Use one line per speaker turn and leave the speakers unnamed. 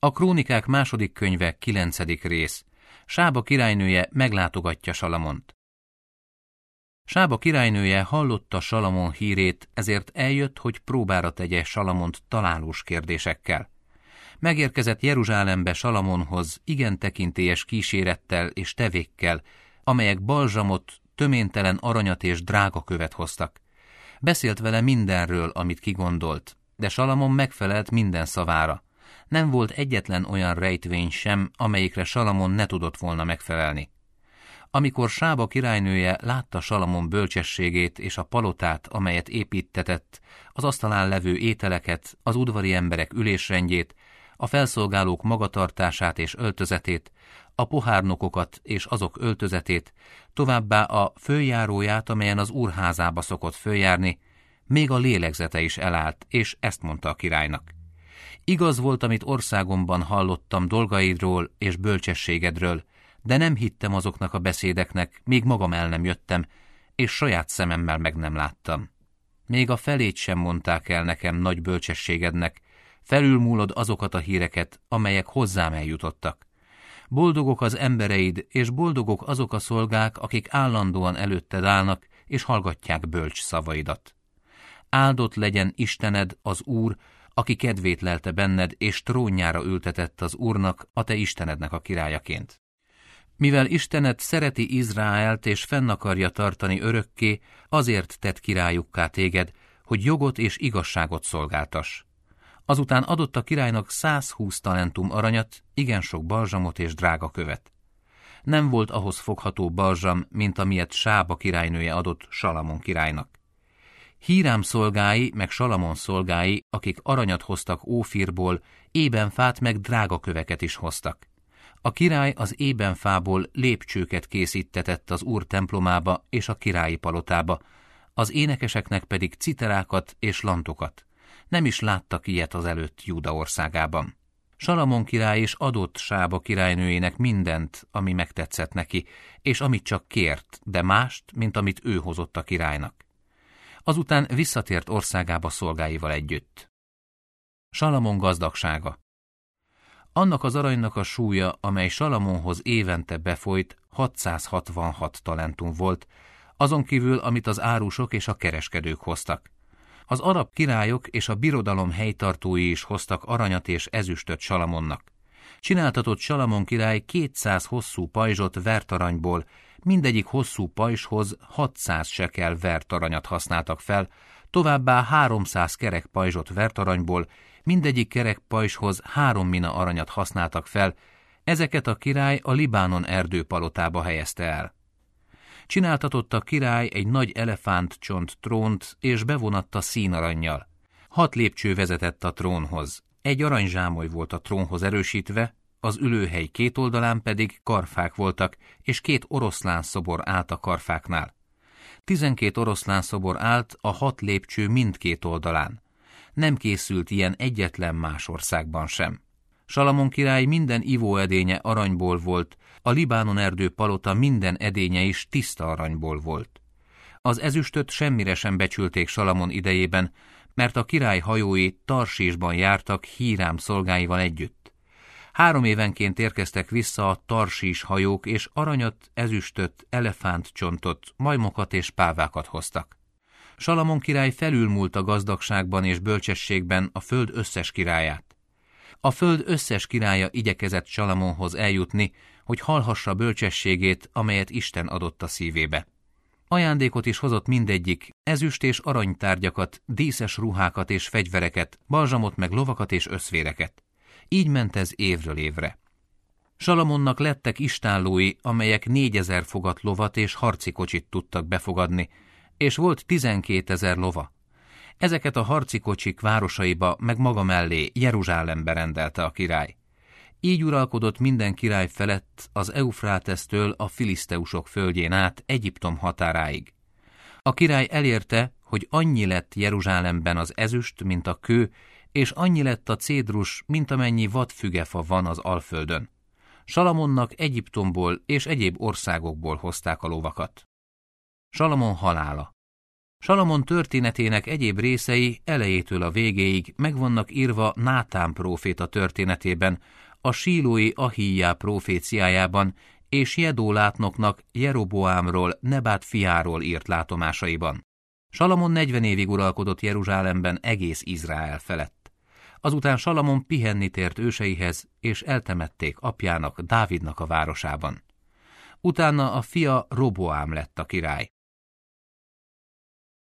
A Krónikák második könyve 9. rész. Sába királynője meglátogatja Salamont. Sába királynője hallotta Salamon hírét, ezért eljött, hogy próbára tegye Salamont találós kérdésekkel. Megérkezett Jeruzsálembe Salamonhoz igen tekintélyes kísérettel és tevékkel, amelyek balzsamot, töméntelen aranyat és drágakövet hoztak. Beszélt vele mindenről, amit kigondolt, de Salamon megfelelt minden szavára. Nem volt egyetlen olyan rejtvény sem, amelyikre Salamon ne tudott volna megfelelni. Amikor Sába királynője látta Salamon bölcsességét és a palotát, amelyet építtetett, az asztalán levő ételeket, az udvari emberek ülésrendjét, a felszolgálók magatartását és öltözetét, a pohárnokokat és azok öltözetét, továbbá a följáróját, amelyen az úrházába szokott följárni, még a lélegzete is elállt, és ezt mondta a királynak. Igaz volt, amit országomban hallottam dolgaidról és bölcsességedről, de nem hittem azoknak a beszédeknek, míg magam el nem jöttem, és saját szememmel meg nem láttam. Még a felét sem mondták el nekem nagy bölcsességednek, felülmúlod azokat a híreket, amelyek hozzám eljutottak. Boldogok az embereid, és boldogok azok a szolgák, akik állandóan előtted állnak, és hallgatják bölcs szavaidat. Áldott legyen Istened, az Úr, aki kedvét lelte benned, és trónjára ültetett az Úrnak, a te Istenednek a királyaként. Mivel Istened szereti Izraelt, és fenn akarja tartani örökké, azért tett királyukká téged, hogy jogot és igazságot szolgáltass. Azután adott a királynak 120 talentum aranyat, igen sok balzsamot és drága követ. Nem volt ahhoz fogható balzsam, mint amilyet Sába királynője adott Salamon királynak. Hírám szolgái, meg Salamon szolgái, akik aranyat hoztak Ófirból, ébenfát meg drága köveket is hoztak. A király az ébenfából lépcsőket készítetett az Úr templomába és a királyi palotába, az énekeseknek pedig citerákat és lantokat. Nem is láttak ilyet azelőtt Júda országában. Salamon király is adott Sába királynőjének mindent, ami megtetszett neki, és amit csak kért, de mást, mint amit ő hozott a királynak. Azután visszatért országába szolgáival együtt. Salamon gazdagsága. Annak az aranynak a súlya, amely Salamonhoz évente befolyt, 666 talentum volt, azon kívül, amit az árusok és a kereskedők hoztak. Az arab királyok és a birodalom helytartói is hoztak aranyat és ezüstöt Salamonnak. Csináltatott Salamon király 200 hosszú pajzsot vert aranyból, mindegyik hosszú pajzshoz 600 sekel vert aranyat használtak fel, továbbá 300 kerek pajzsot vert aranyból, mindegyik kerek pajzshoz 3 mina aranyat használtak fel, ezeket a király a Libánon erdőpalotába helyezte el. Csináltatott a király egy nagy elefántcsont trónt, és bevonatta színarannyal. 6 lépcső vezetett a trónhoz. Egy aranyzsámoly volt a trónhoz erősítve, az ülőhely két oldalán pedig karfák voltak, és 2 oroszlán szobor állt a karfáknál. 12 oroszlán szobor állt a 6 lépcső mindkét oldalán. Nem készült ilyen egyetlen más országban sem. Salamon király minden ivóedénye aranyból volt, a Libánon erdő palota minden edénye is tiszta aranyból volt. Az ezüstöt semmire sem becsülték Salamon idejében, mert a király hajói Tarsísban jártak Hírám szolgáival együtt. 3 évenként érkeztek vissza a Tarsís hajók, és aranyat, ezüstöt, elefántcsontot, majmokat és pávákat hoztak. Salamon király felülmúlt a gazdagságban és bölcsességben a föld összes királyát. A föld összes királya igyekezett Salamonhoz eljutni, hogy hallhassa bölcsességét, amelyet Isten adott a szívébe. Ajándékot is hozott mindegyik, ezüst és aranytárgyakat, díszes ruhákat és fegyvereket, balzsamot meg lovakat és öszvéreket. Így ment ez évről évre. Salamonnak lettek istállói, amelyek 4000 fogat lovat és harci kocsit tudtak befogadni, és volt 12 000 lova. Ezeket a harci kocsik városaiba meg maga mellé Jeruzsálembe rendelte a király. Így uralkodott minden király felett az Eufrátesztől a filiszteusok földjén át Egyiptom határáig. A király elérte, hogy annyi lett Jeruzsálemben az ezüst, mint a kő, és annyi lett a cédrus, mint amennyi vadfügefa van az Alföldön. Salamonnak Egyiptomból és egyéb országokból hozták a lovakat. Salamon halála. Salamon történetének egyéb részei elejétől a végéig meg vannak írva Nátán próféta történetében, a sílói Ahíjá próféciájában és Jedó látnoknak Jeroboámról, Nebát fiáról írt látomásaiban. Salamon 40 évig uralkodott Jeruzsálemben egész Izrael felett. Azután Salamon pihenni tért őseihez, és eltemették apjának, Dávidnak a városában. Utána a fia Roboám lett a király.